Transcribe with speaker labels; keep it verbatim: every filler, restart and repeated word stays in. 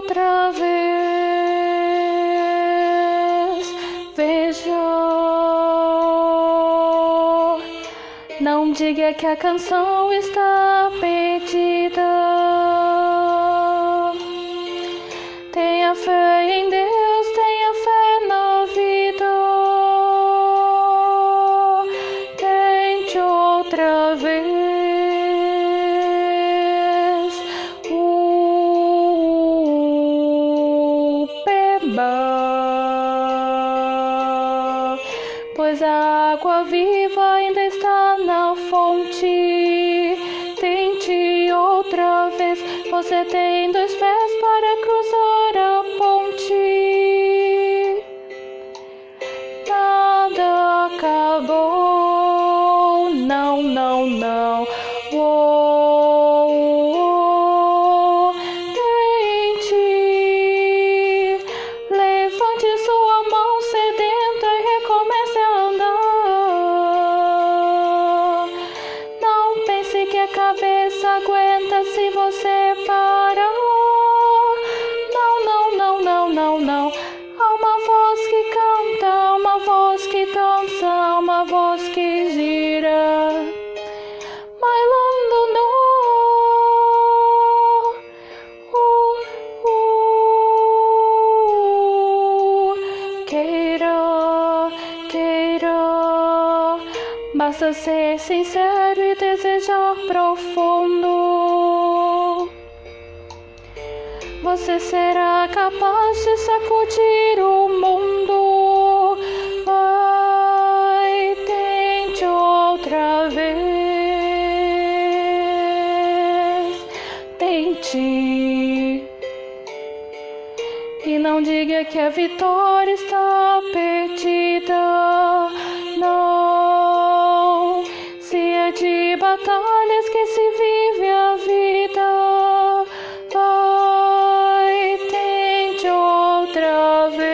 Speaker 1: outra vez. Veja, não diga que a canção está perdida. Tenha fé em Deus, tenha fé na vida. Tente outra vez. Uh, beba, pois a água viva ainda está na fonte. Tente outra vez. Você tem dois pés para cruzar a ponte. Nada acabou. Não, não, não. Oh, oh, tente. Levante sua mão sedenta e recomece a andar. Não pense que a cabeça aguenta se você parar. Não, não, não, não, não, não. Há uma voz que canta, há uma voz que dança, há uma voz que gira, bailando no uh, uh, queira, queira. Basta ser sincero e desejar profundo. Você será capaz de sacudir o mundo. Vai, tente outra vez. Tente. E não diga que a vitória está perdida. Não. Se é de batalhas que se vive a vida. Vai, tente outra vez.